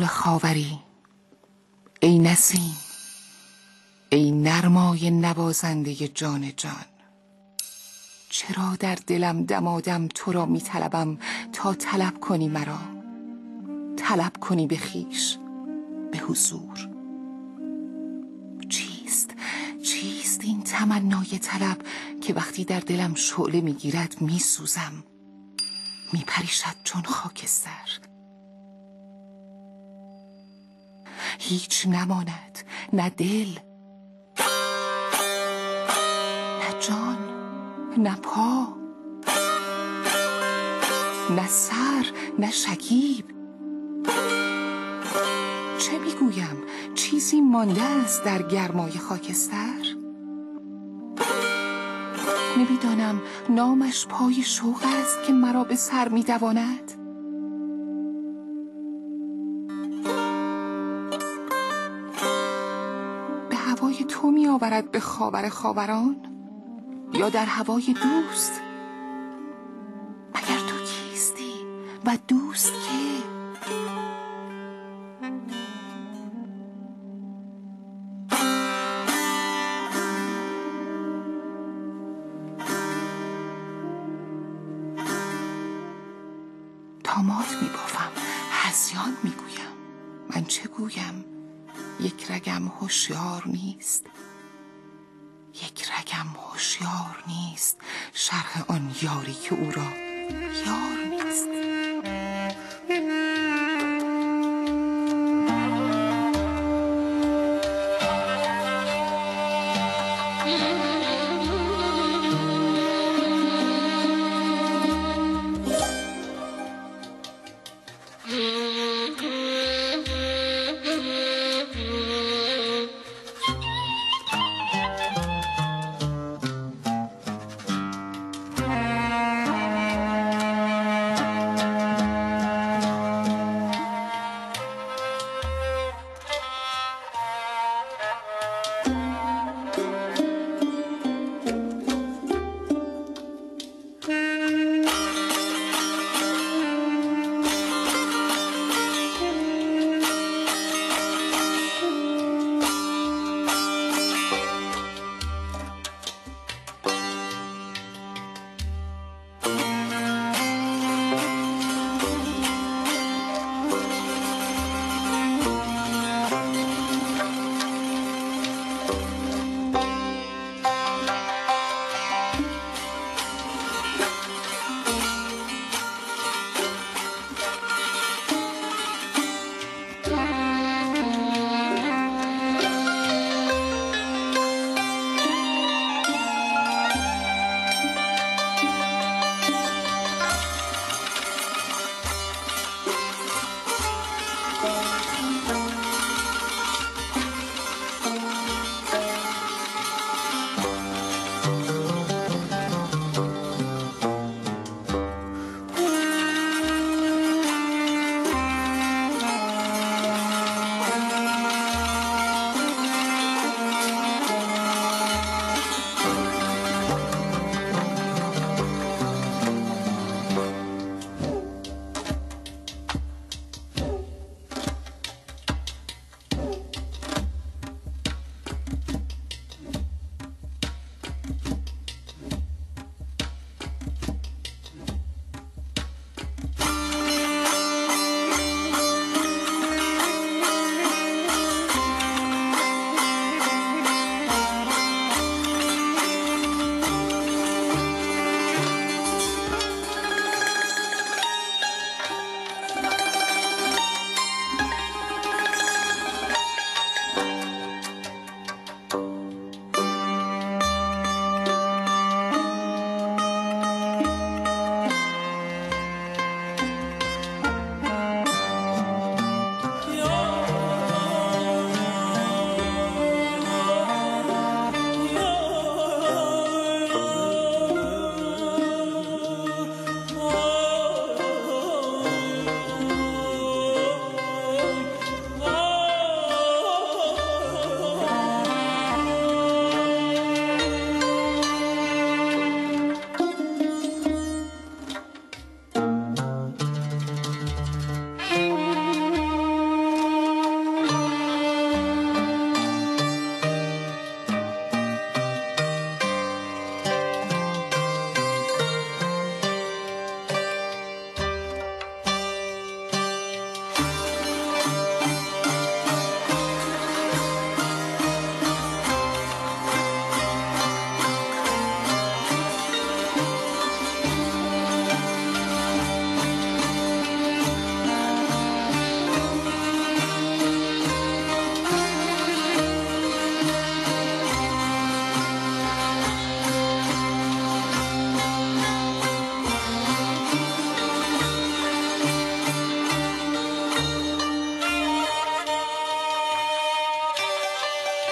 خاوری، ای نسیم، ای نرمای نوازنده جان جان، چرا در دلم دمادم تو را می طلبم تا طلب کنی مرا، طلب کنی به خویش، به حضور. چیست این تمنای طلب که وقتی در دلم شعله می گیرد می سوزم، می پریشد چون خاکستر. هیچ نماند، نه دل، نه جان، نه پا، نه سر، نه شکیب. چه میگویم؟ چیزی مانده است در گرمای خاکستر؟ نمیدانم نامش پای شوق است که مرا به سر میدواند. به هوای تو میآورد به خاور خاوران، یا در هوای دوست؟ مگر تو کیستی و دوست که؟ طامات میبافم، هذیان میگویم. من چه گویم؟ یک رگم هوشیار نیست، یک رگم هوشیار نیست شرح آن یاری که او را یار نیست.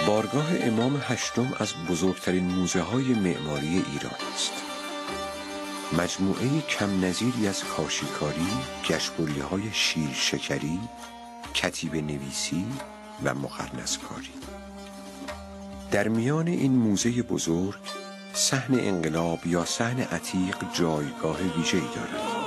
بارگاه امام هشتم از بزرگترین موزه های معماری ایران است. مجموعه کم نظیری از کاشیکاری، گشبری های شیر شکری، کتیبه نویسی و مقرنسکاری. در میان این موزه بزرگ، صحن انقلاب یا صحن عتیق جایگاه ویژه‌ای دارد.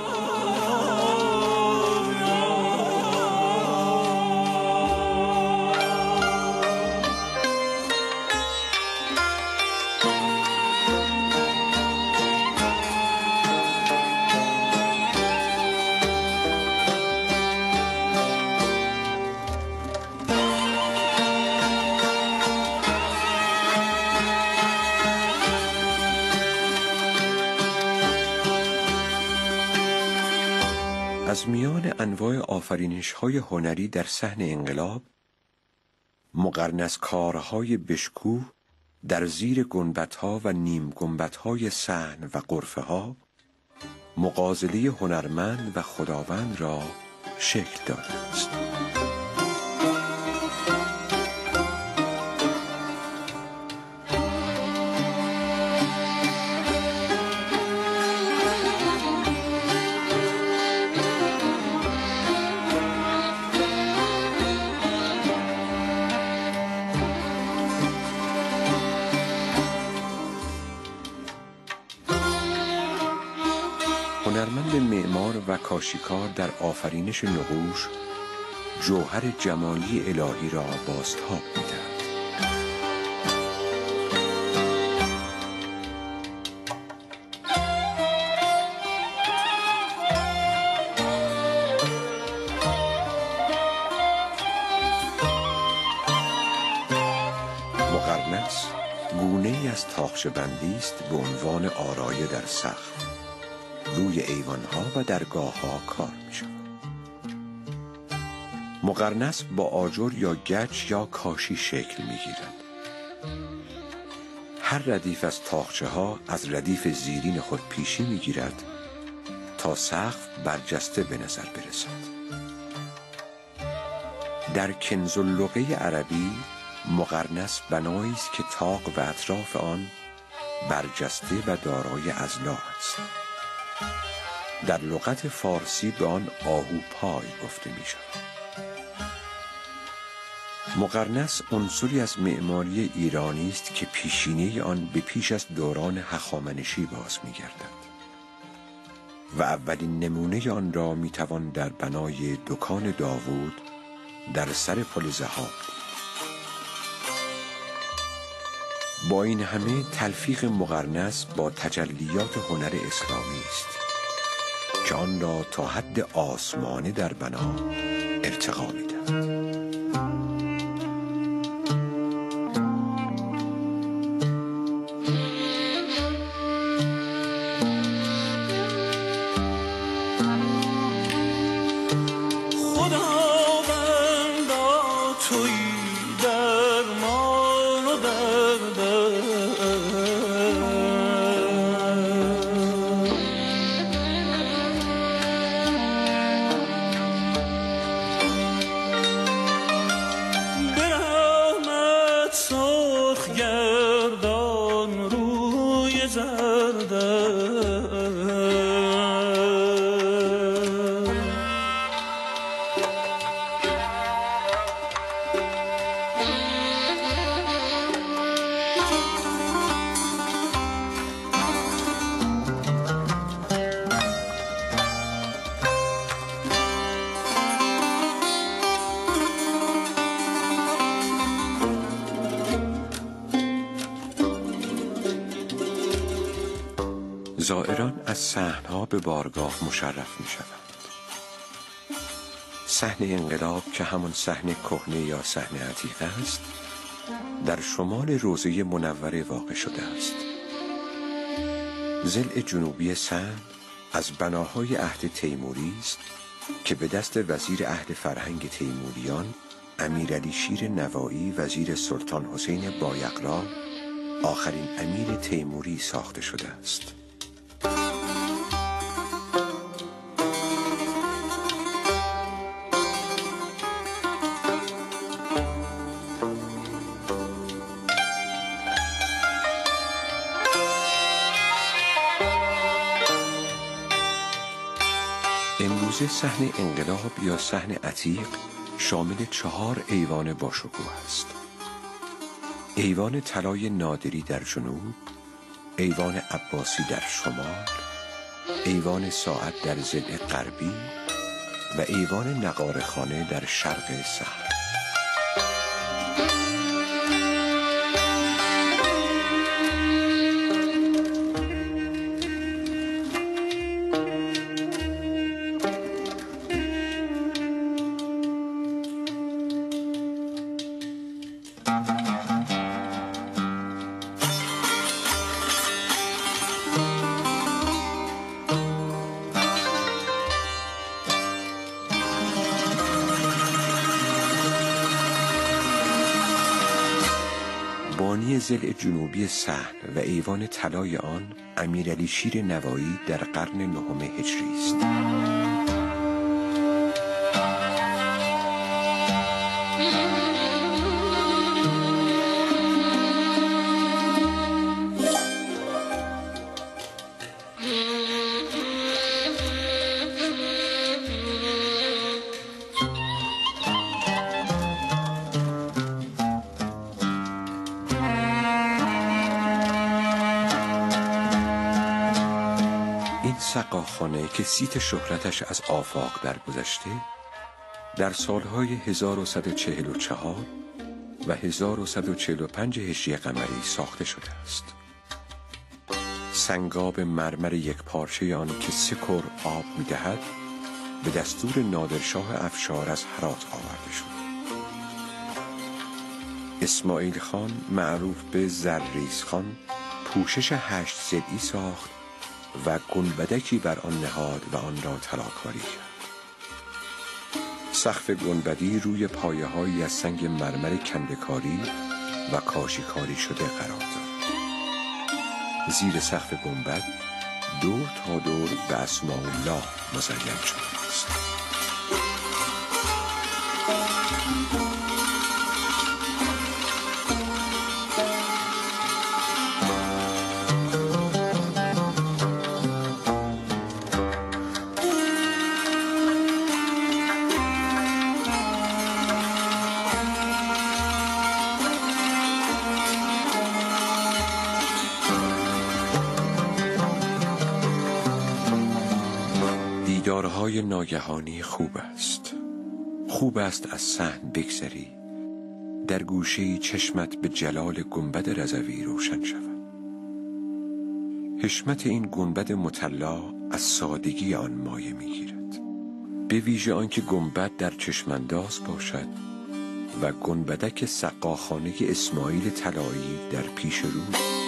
از میان انواع آفرینش‌های هنری در صحن انقلاب، مقرنسکارهای بشکوه در زیر گنبدها و نیم گنبدهای صحن و غرفه‌ها، مغازله هنرمند و خداوند را شکل داده است. هنرمند معمار و کاشیکار در آفرینش نقوش جوهر جمالی الهی را بازتاب می‌دهد. مقرنس گونه‌ای از طاقچه بندی است به عنوان آرایه در سقف، روی ایوانها و درگاه‌ها کار می‌شود. مقرنس با آجر یا گچ یا کاشی شکل می‌گیرد. هر ردیف از طاقچه‌ها از ردیف زیرین خود پیشی می‌گیرد تا سقف برجسته به نظر برسد. در کنز اللغه عربی مقرنس بنایی است که طاق و اطراف آن برجسته و دارای اضلاع است. در لغت فارسی به آن آهوپای گفته می شود. مقرنس عنصری از معماری ایرانی است که پیشینه آن به پیش از دوران هخامنشی باز می گردد و اولین نمونه آن را می توان در بنای دکان داوود در سر پل ضحاک دید. با این همه تلفیق مقرنس با تجلیات هنر اسلامی است که آن را تا حد آسمانه در بنا ارتقا می‌دهد. زائران از صحن‌ها به بارگاه مشرف می‌شوند. صحن انقلاب که همان صحن کهنه یا صحن عتیق است، در شمال روضه منوره واقع شده است. ضلع جنوبی صحن از بناهای عهد تیموری است که به دست وزیر عهد فرهنگ تیموریان امیرعلی شیر نوایی وزیر سلطان حسین بایقرا آخرین امیر تیموری ساخته شده است. امروزه صحن انقلاب یا صحن عتیق شامل 4 ایوان باشکوه است. ایوان طلای نادری در جنوب، ایوان عباسی در شمال، ایوان ساعت در ضلع غربی و ایوان نقاره‌خانه در شرق صحن. بانی ضلع جنوبی صحن و ایوان طلای آن امیرعلی شیر نوایی در قرن 9 هجری است. سقاخانه که صیت شهرتش از آفاق درگذشته، در سالهای 1144 و 1145 هجری قمری ساخته شده است. سنگاب مرمر یک پارچه آن که 3 کر آب می‌دهد به دستور نادرشاه افشار از هرات آورده شد. اسماعیل خان معروف به زرریز خان پوشش 8 ضلعی ساخت و گنبدکی بر آن نهاد و آن را طلاکاری کرد. سقف گنبدی روی پایه‌هایی از سنگ مرمر کنده‌کاری و کاشی‌کاری شده قرار دارد. زیر سقف گنبد دور تا دور به اسماء الله مزین شده است. دیدارهای ناگهانی خوب است. خوب است از صحن بگذری، در گوشه‌ای چشمت به جلال گنبد رضوی روشن شود. حشمت این گنبد مطلع از سادگی آن مایه می‌گیرد، به ویژه آنکه گنبد در چشمانداز باشد و گنبدک سقاخانه اسماعیل طلایی در پیش رو.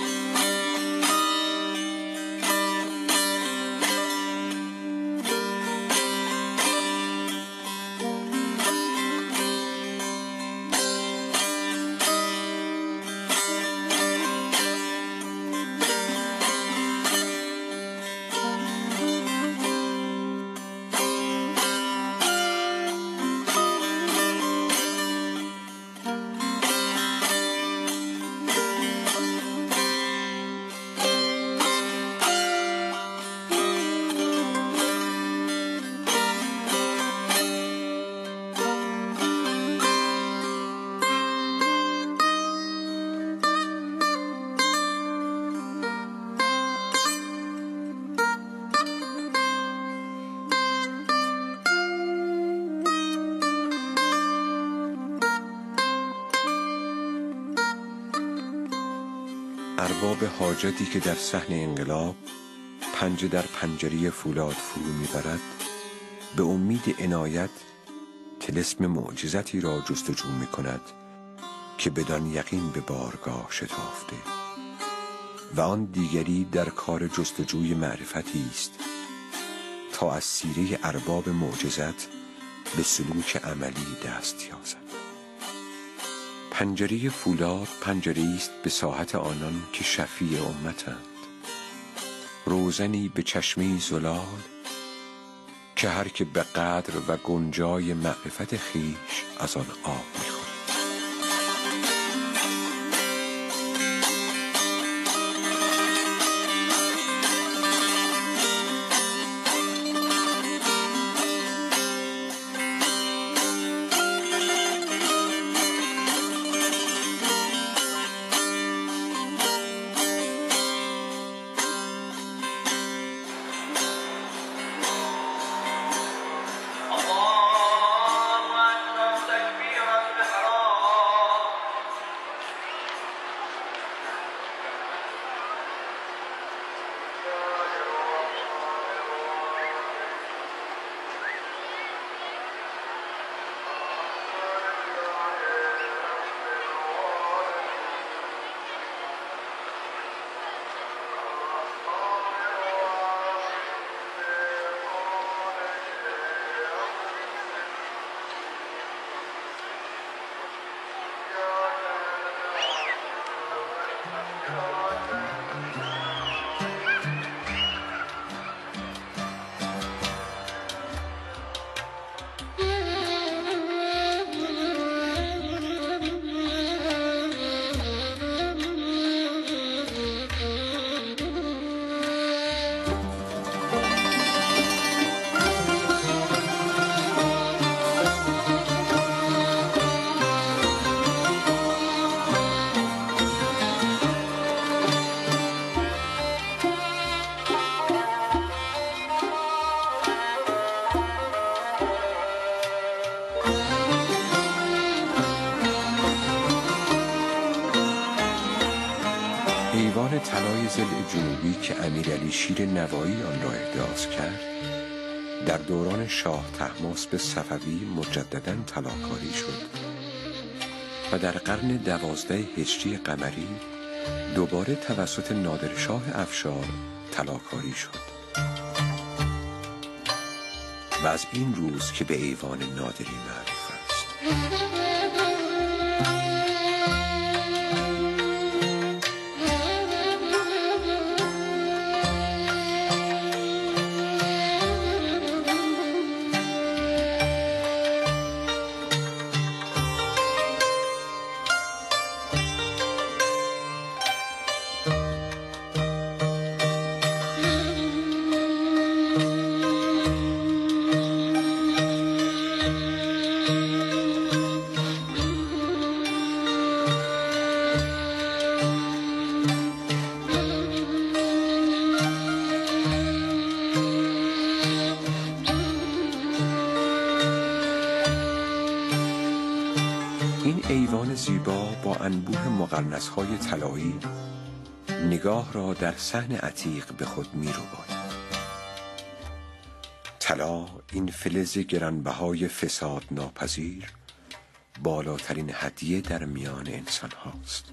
ارباب حاجتی که در صحن انقلاب پنجه در پنجره فولاد فرو میبرد، به امید عنایت طلسم معجزتی را جستجو میکند که بدان یقین به بارگاه شتافته و آن دیگری در کار جستجوی معرفتی است تا از سیره ارباب معجزت به سلوک عملی دست یازد. پنجره فولاد پنجره است به ساحت آنان که شفیع امتند، روزنی به چشمه زلال که هر که به قدر و گنجای معرفت خیش از آن آب می‌خورد. ایوان طلای ضلع جنوبی که امیرعلی شیر نوایی آن را احداث کرد، در دوران شاه طهماسب صفوی مجدداً طلاکاری شد و در قرن 12 هجری قمری دوباره توسط نادرشاه افشار طلاکاری شد و از این روز که به ایوان نادری معروف است. این ایوان زیبا با انبوه مقرنس‌های طلایی نگاه را در صحن عتیق به خود می‌رباید. طلا، این فلز گرانبهای فساد ناپذیر، بالاترین هدیه در میان انسان هاست.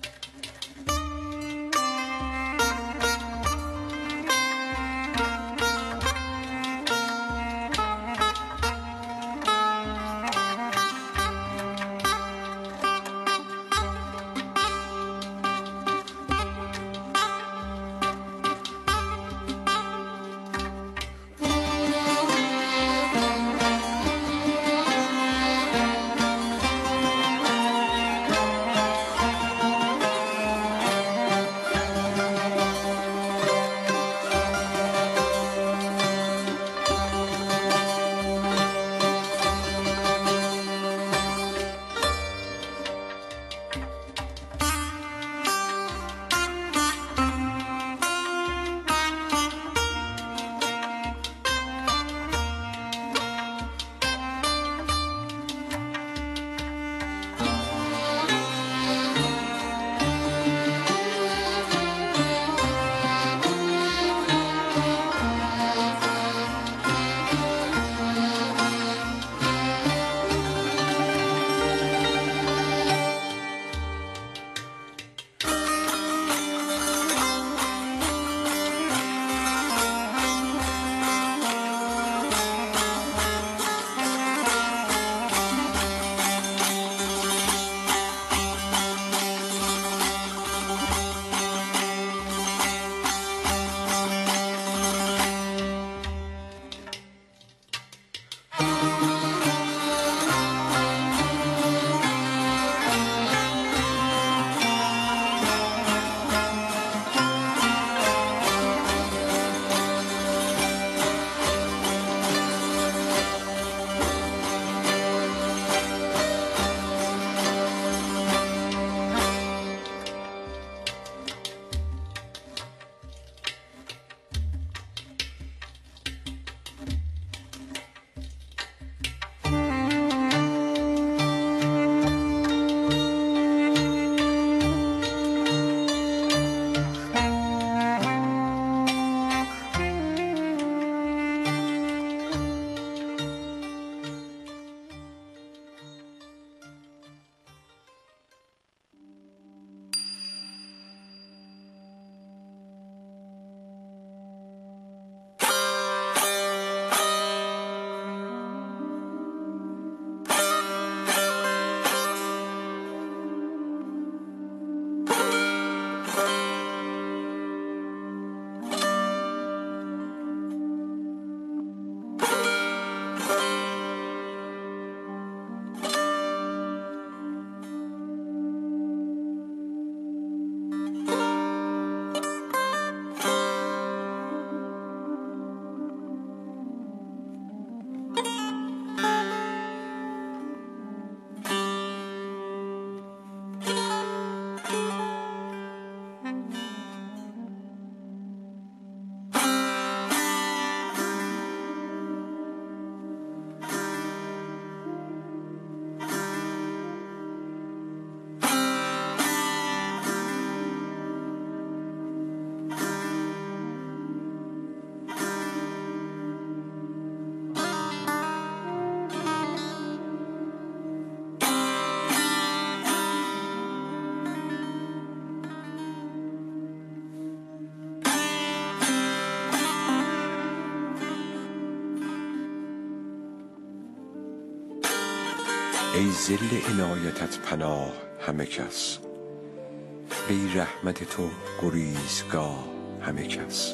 ای ظل عنایتت پناه همه کس، ای رحمت تو گریزگاه همه کس.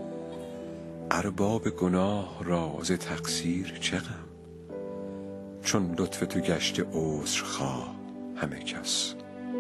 ارباب گناه را ز تقصیر چه غم، چون لطف تو گشته عذرخواه همه کس.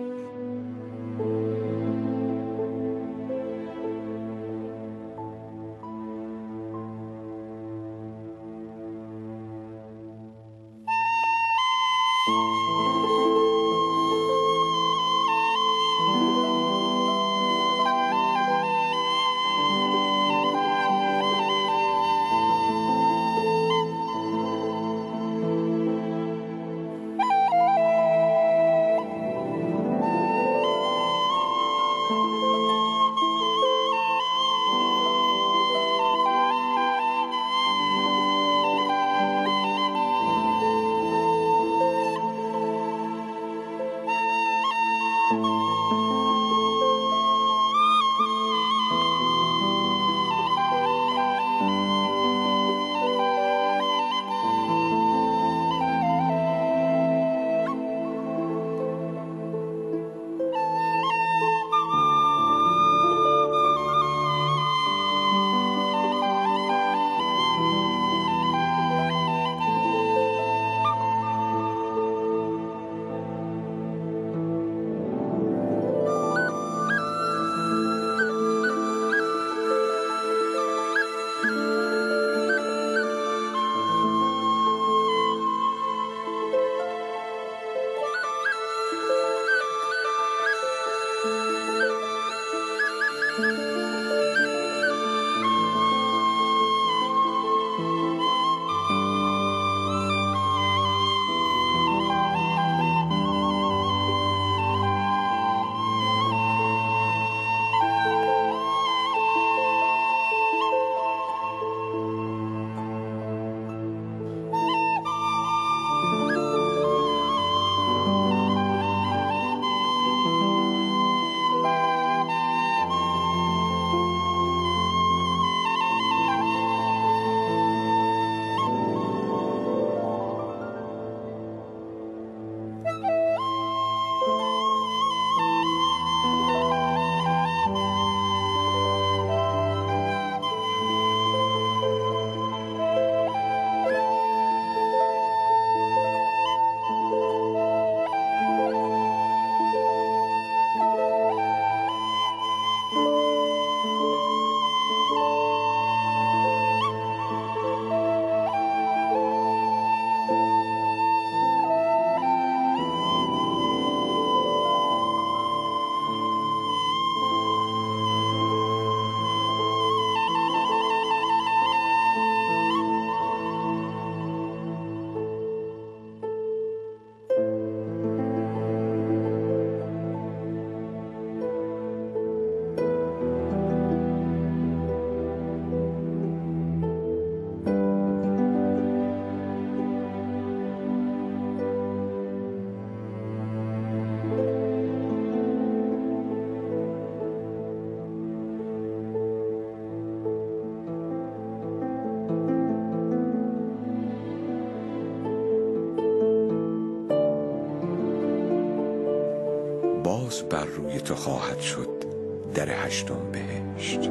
باز بر روی تو خواهد شد در هشتم بهشت.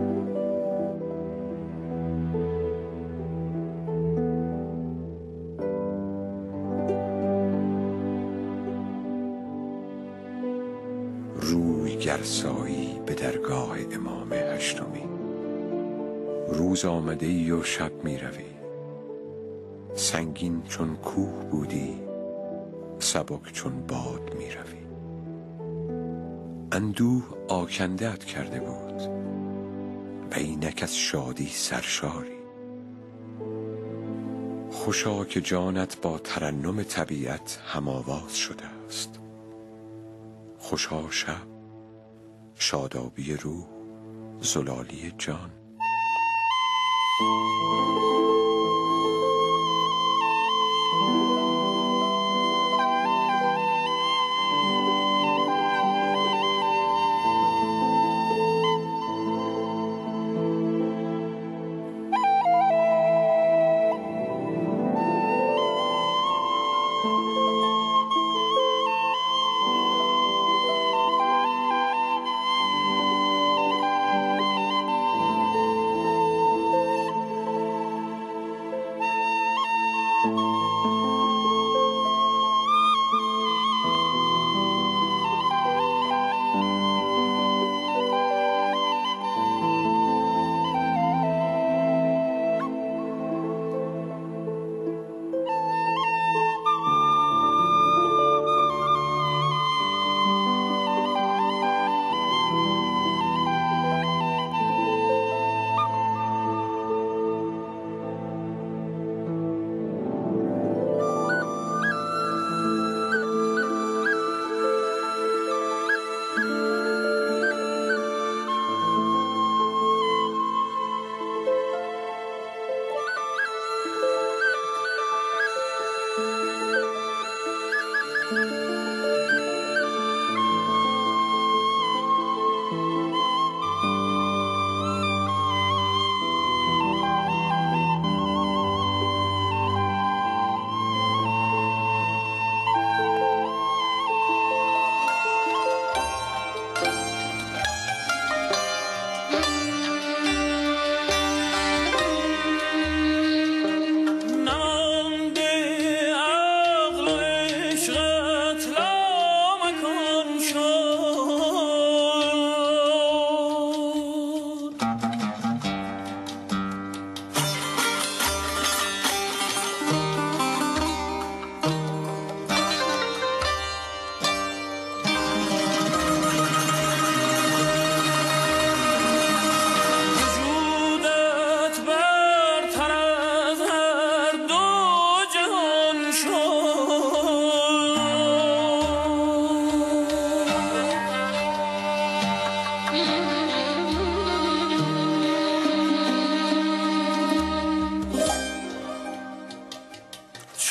روی گرسایی به درگاه امام هشتمی، روز آمده ای و شب می روی، سنگین چون کوه بودی سبک چون باد می روی. اندوه آکنده‌ات کرده بود و اینک از شادی سرشاری. خوشا که جانت با ترنم طبیعت هم‌آواز شده است. خوشا شب، شادابی روح، زلالی جان.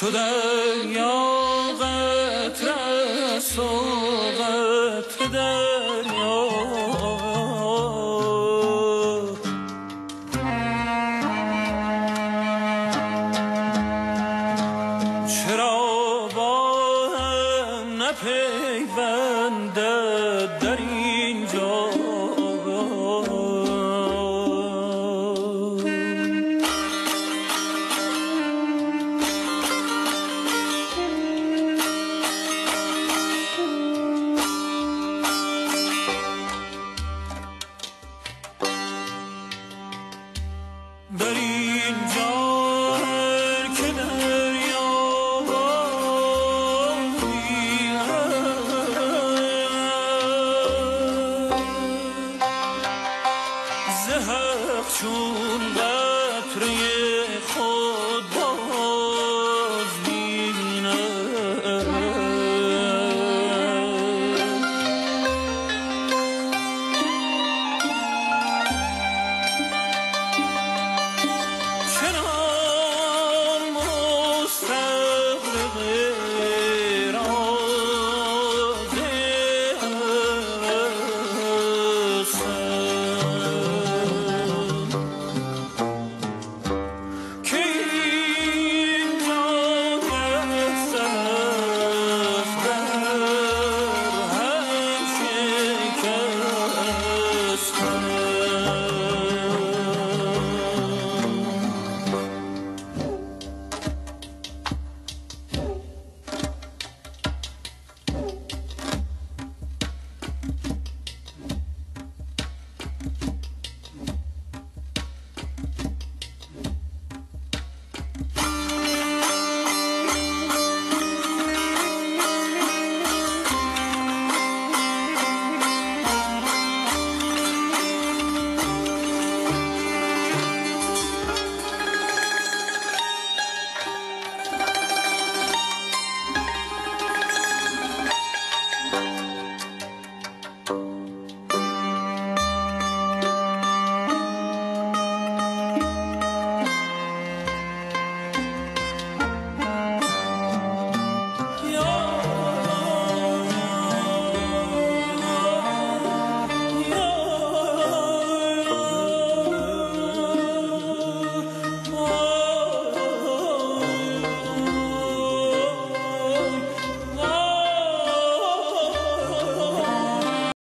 چو دریا قطره است و قطره دریا